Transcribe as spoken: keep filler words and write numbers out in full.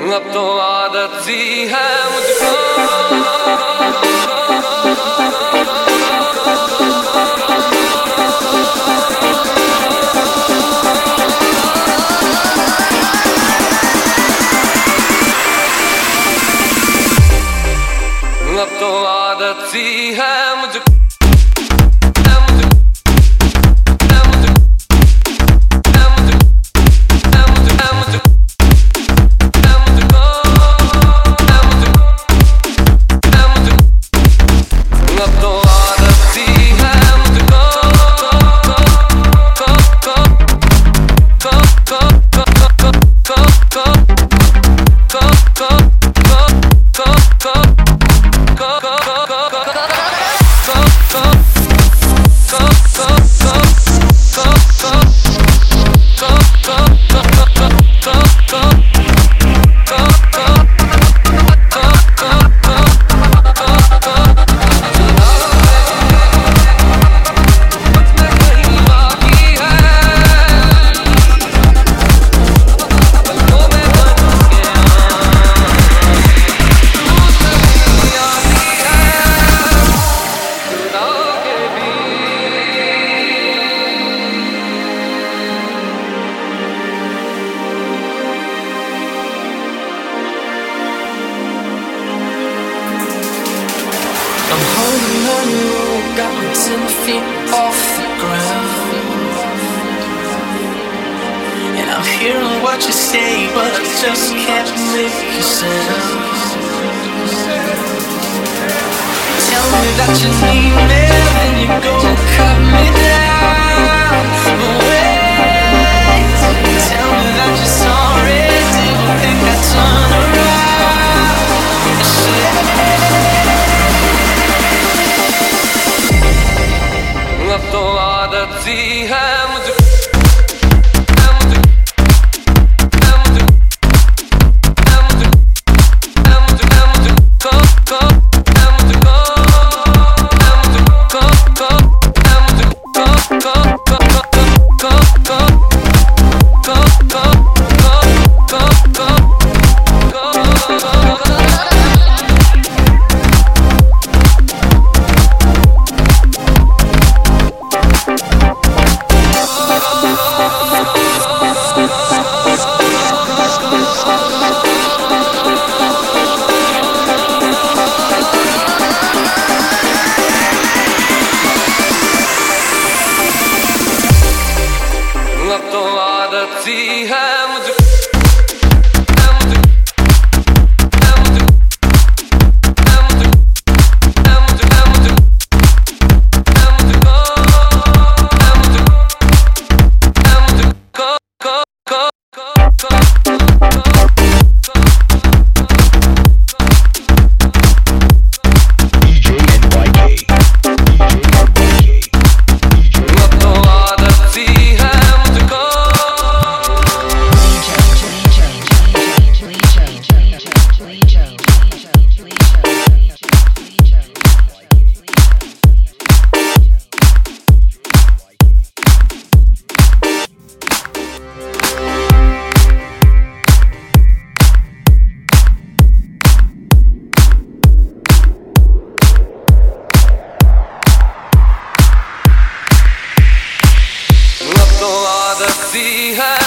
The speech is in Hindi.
अब तो आदत सी है मुझको। अब तो आदत सी है मुझको। I'm holding on you, got me ten feet off the ground. And I'm hearing what you say, but I just can't make a sound. Tell me that you need me, then you go cut me down. But wait, tell me that you're sorry, do you think I'd turn around? अब तो आदत सी है मुझको। अब तो आदत सी है मुझको। अब तो आदत सी है